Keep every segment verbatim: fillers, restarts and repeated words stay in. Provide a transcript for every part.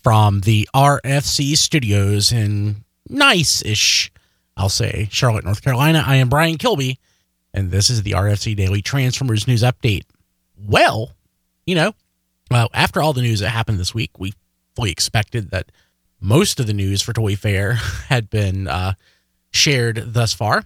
from the R F C studios in nice-ish, I'll say, Charlotte, North Carolina. I am Brian Kilby, and this is the R F C Daily Transformers News Update. Well, you know, well, after all the news that happened this week, we fully expected that most of the news for Toy Fair had been uh, shared thus far,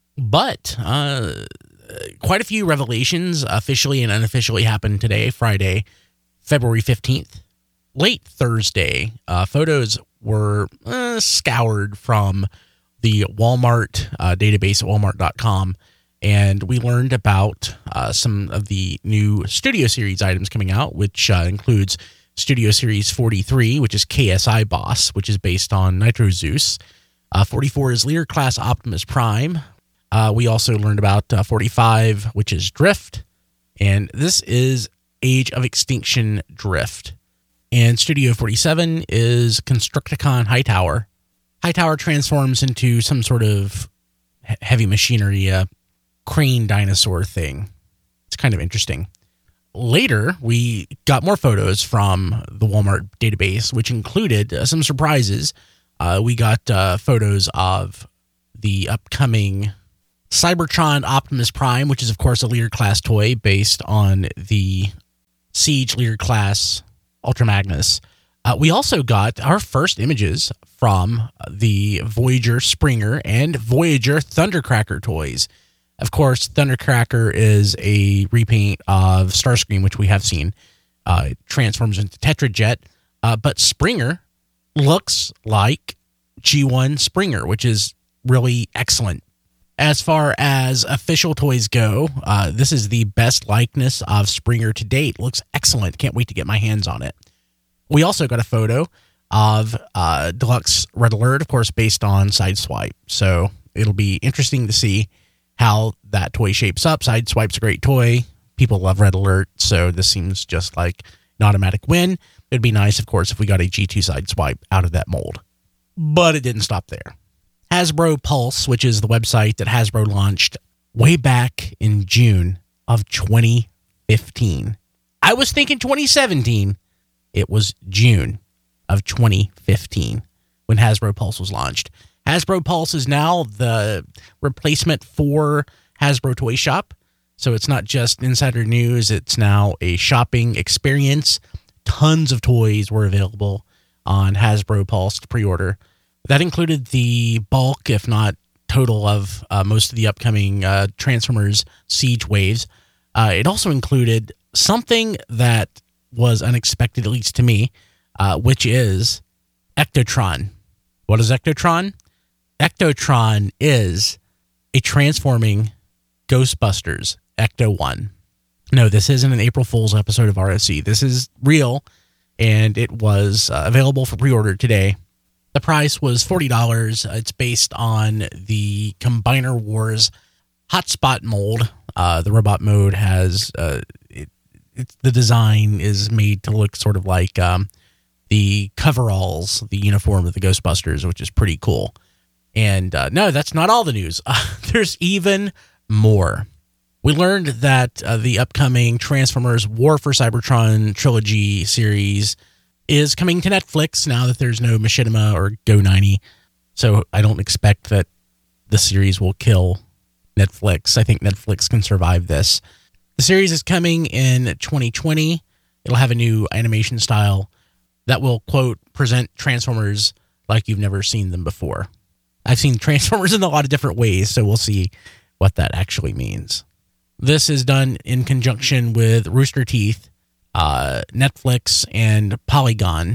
but uh, quite a few revelations officially and unofficially happened today, Friday, February fifteenth. Late Thursday, uh, photos were uh, scoured from the Walmart uh, database at walmart dot com, and we learned about uh, some of the new Studio Series items coming out, which uh, includes Studio Series forty-three, which is K S I Boss, which is based on Nitro Zeus. Uh, forty-four is Leader Class Optimus Prime. Uh, we also learned about uh, forty-five, which is Drift. And this is Age of Extinction Drift. And Studio forty-seven is Constructicon Hightower. Hightower transforms into some sort of heavy machinery, uh, crane dinosaur thing. It's kind of interesting. Later, we got more photos from the Walmart database, which included uh, some surprises. Uh, we got uh, photos of the upcoming Cybertron Optimus Prime, which is, of course, a Leader Class toy based on the Siege Leader Class Ultra Magnus. Uh, we also got our first images from the Voyager Springer and Voyager Thundercracker toys. Of course, Thundercracker is a repaint of Starscream, which we have seen. Uh, it transforms into Tetrajet, uh, but Springer looks like G one Springer, which is really excellent. As far as official toys go, uh, this is the best likeness of Springer to date. Looks excellent. Can't wait to get my hands on it. We also got a photo of uh, Deluxe Red Alert, of course, based on Sideswipe. So it'll be interesting to see how that toy shapes up. Sideswipe's a great toy. People love Red Alert, so this seems just like an automatic win. It'd be nice, of course, if we got a G two Sideswipe out of that mold. But it didn't stop there. Hasbro Pulse, which is the website that Hasbro launched way back in June of twenty fifteen. I was thinking twenty seventeen. It was June of twenty fifteen when Hasbro Pulse was launched. Hasbro Pulse is now the replacement for Hasbro Toy Shop. So it's not just insider news. It's now a shopping experience. Tons of toys were available on Hasbro Pulse to pre-order. That included the bulk, if not total, of uh, most of the upcoming uh, Transformers Siege waves. Uh, it also included something that was unexpected, at least to me, uh, which is Ectotron. What is Ectotron? Ectotron is a transforming Ghostbusters Ecto one. No, this isn't an April Fool's episode of R F C. This is real, and it was uh, available for pre-order today. The price was forty dollars. It's based on the Combiner Wars Hotspot mold. Uh, the robot mode has... Uh, it, it, the design is made to look sort of like um, the coveralls, the uniform of the Ghostbusters, which is pretty cool. And uh, no, that's not all the news. Uh, there's even more. We learned that uh, the upcoming Transformers War for Cybertron trilogy series is coming to Netflix now that there's no Machinima or Go ninety. So I don't expect that the series will kill Netflix. I think Netflix can survive this. The series is coming in twenty twenty. It'll have a new animation style that will, quote, present Transformers like you've never seen them before. I've seen Transformers in a lot of different ways, so we'll see what that actually means. This is done in conjunction with Rooster Teeth, uh, Netflix, and Polygon,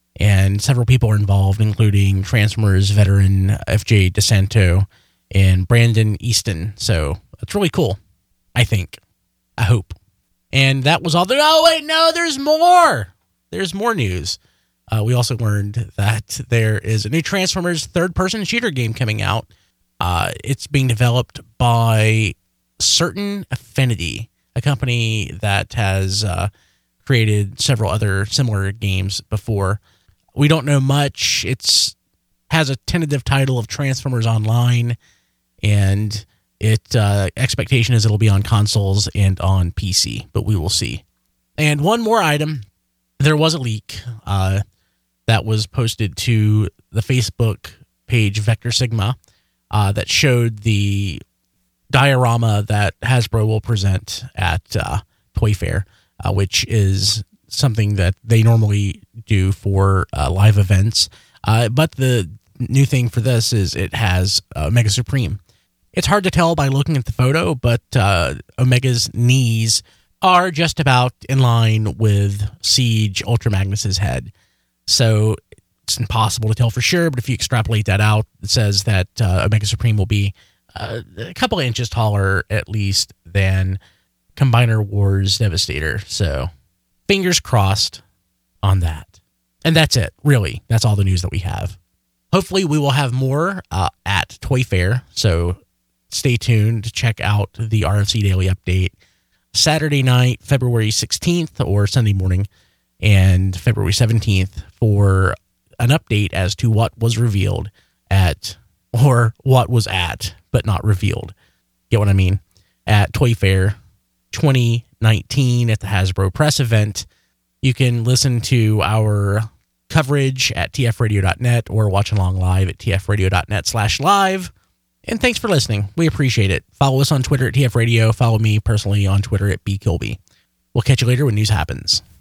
and several people are involved, including Transformers veteran F J DeSanto and Brandon Easton. So that's really cool, I think. I hope. And that was all the... Oh, wait, no, there's more! There's more news. Uh, we also learned that there is a new Transformers third-person shooter game coming out. Uh, it's being developed by Certain Affinity, a company that has uh, created several other similar games before. We don't know much. It's has a tentative title of Transformers Online, and it uh, expectation is it'll be on consoles and on P C, but we will see. And one more item. There was a leak uh, that that was posted to the Facebook page Vector Sigma uh, that showed the diorama that Hasbro will present at uh, Toy Fair, uh, which is something that they normally do for uh, live events. Uh, but the new thing for this is it has uh, Omega Supreme. It's hard to tell by looking at the photo, but uh, Omega's knees are just about in line with Siege Ultra Magnus's head. So it's impossible to tell for sure, but if you extrapolate that out, it says that uh, Omega Supreme will be uh, a couple of inches taller at least than Combiner Wars Devastator. So fingers crossed on that. And that's it, really. That's all the news that we have. Hopefully we will have more uh, at Toy Fair, so stay tuned to check out the R F C Daily Update Saturday night, February sixteenth, or Sunday morning, and February seventeenth for an update as to what was revealed at, or what was at, but not revealed. Get what I mean? At Toy Fair twenty nineteen at the Hasbro Press event. You can listen to our coverage at t f radio dot net or watch along live at t f radio dot net slash live. And thanks for listening. We appreciate it. Follow us on Twitter at T F Radio. Follow me personally on Twitter at B Kilby. We'll catch you later when news happens.